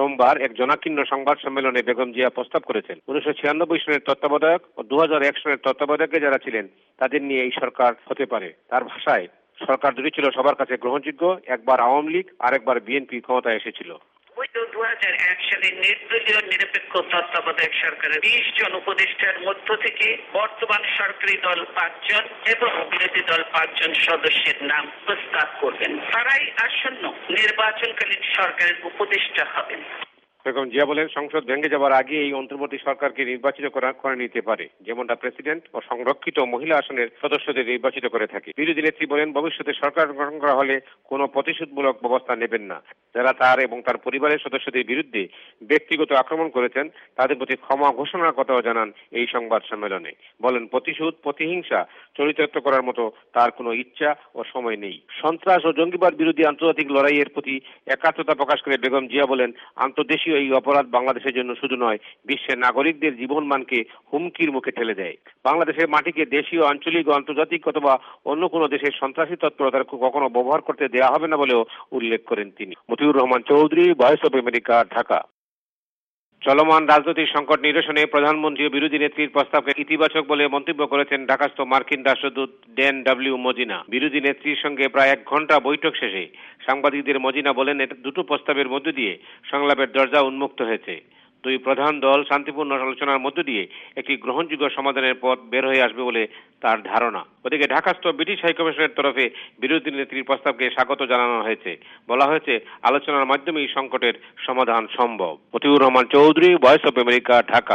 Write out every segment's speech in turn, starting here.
সোমবার এক জনাকীর্ণ সংবাদ সম্মেলনে বেগম জিয়া প্রস্তাব করেছেন 1996 সনের তত্ত্বাবধায়ক ও 2001 সনের তত্ত্বাবধায়কে যারা ছিলেন তাদের নিয়ে এই সরকার হতে পারে। তার ভাষায়, সরকার দুটি ছিল সবার কাছে গ্রহণযোগ্য, একবার আওয়ামী লীগ আর একবার বিএনপি ক্ষমতায় এসেছিল। 2001 সালের নির্দলীয় নিরপেক্ষ তত্ত্বাবধায়ক সরকারের 20 জন উপদেষ্টার মধ্য থেকে বর্তমান সরকারি দল 5 জন এবং বিরোধী দল 5 জন সদস্যের নাম প্রস্তাব করবেন। তারাই আসন্ন নির্বাচনকালীন সরকারের উপদেষ্টা হবেন। বেগম জিয়া বলেন, সংসদ ভেঙে যাওয়ার আগে এই অন্তর্বর্তী সরকারকে নির্বাচিত করে নিতে পারে, যেমনটা প্রেসিডেন্ট ও সংরক্ষিত মহিলা আসনের সদস্যদের নির্বাচিত করে থাকে। বিরোধী নেত্রী বলেন, ভবিষ্যতে সরকার গঠন করা হলে কোনো প্রতিশোধমূলক ব্যবস্থা নেবেন না। যারা তার এবং তার পরিবারের সদস্যদের বিরুদ্ধে ব্যক্তিগত আক্রমণ করেছেন তাদের প্রতি ক্ষমা ঘোষণার কথাও জানান এই সংবাদ সম্মেলনে। বলেন, প্রতিশোধ, প্রতিহিংসা চরিতার্থ করার মতো তার কোনো ইচ্ছা ও সময় নেই। সন্ত্রাস ও জঙ্গিবাদ বিরোধী আন্তর্জাতিক লড়াইয়ের প্রতি একাত্মতা প্রকাশ করে বেগম জিয়া বলেন, আন্তর্দেশীয় এই অপরাধ বাংলাদেশের জন্য শুধু নয়, বিশ্বের নাগরিকদের জীবনমানকে হুমকির মুখে ঠেলে দেয়। বাংলাদেশের মাটিকে দেশীয়, আঞ্চলিক ও আন্তর্জাতিক অথবা অন্য কোনো দেশের সন্ত্রাসী তৎপরতার কখনো ব্যবহার করতে দেওয়া হবে না বলেও উল্লেখ করেন তিনি। Motiur Rahman Chowdhury, Voice of America, Dhaka. চলমান রাজনৈতিক সংকট নিরসনে প্রধানমন্ত্রী ও বিরোধী নেত্রীর প্রস্তাবকে ইতিবাচক বলে মন্তব্য করেছেন ঢাকাস্থ মার্কিন রাষ্ট্রদূত ড্যান ডব্লিউ মজিনা। বিরোধী নেত্রীর সঙ্গে প্রায় 1 ঘণ্টা বৈঠক শেষে সাংবাদিকদের মজিনা বলেন, দুটো প্রস্তাবের মধ্য দিয়ে সংলাপের দরজা উন্মুক্ত হয়েছে। দুই প্রধান দল শান্তিপূর্ণ আলোচনার মধ্য দিয়ে একটি গ্রহণযোগ্য সমাধানের পথ বের হয়ে আসবে বলে তার ধারণা। ওদিকে ঢাকাস্থ ব্রিটিশ হাইকমিশনের তরফে বিরোধী নেত্রীর প্রস্তাবকে স্বাগত জানানো হয়েছে। বলা হয়েছে, আলোচনার মাধ্যমে এই সংকটের সমাধান সম্ভব। Motiur Rahman Chowdhury, Voice of America, Dhaka.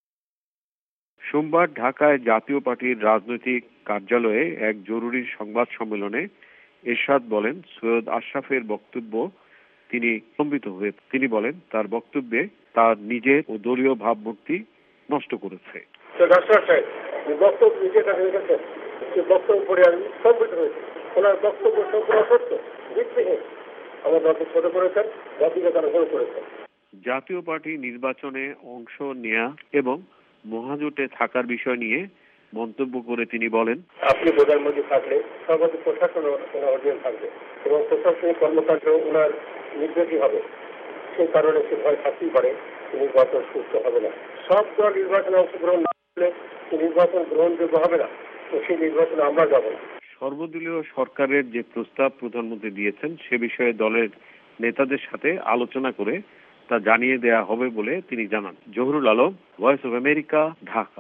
সোমবার ঢাকায় জাতীয় পার্টির রাজনৈতিক কার্যালয়ে এক জরুরি সংবাদ সম্মেলনে এরশাদ বলেন, সৈয়দ আশরাফের বক্তব্য তিনি স্তম্ভিত হয়ে তিনি বলেন, তার বক্তব্যে তার নিজের ও দলীয় ভাবমূর্তি নষ্ট করেছে। বক্তব্য পড়ে আমি স্তম্ভিত হয়েছি। ওনার বক্তব্য সম্পূর্ণ সত্য, ভিত্তিহীন। আমার দলকে ছোট করেছেন, জাতিকে তারা বড় করেছেন। জাতীয় পার্টি নির্বাচনে অংশ নেয়া এবং মহাজোটে থাকার বিষয় নিয়ে মন্তব্য করে তিনি বলেন, আপনি প্রধানমন্ত্রী থাকলে সর্বাধিক প্রশাসন অধীন থাকবে এবং প্রশাসনিক কর্মকাণ্ড ওনার নির্দেশই হবে। সেই কারণে সে ভয় থাকতেই পারে নির্বাচন সুস্থ হবে না। সব দল নির্বাচনে অংশগ্রহণ না করলে নির্বাচন গ্রহণযোগ্য হবে না। তো সেই নির্বাচনে আমরা যাব না। সর্বদলীয় সরকারের যে প্রস্তাব প্রধানমন্ত্রী দিয়েছেন সে বিষয়ে দলের নেতাদের সাথে আলোচনা করে তা জানিয়ে দেয়া হবে বলে তিনি জানান। Zahurul Alam, Voice of America, Dhaka.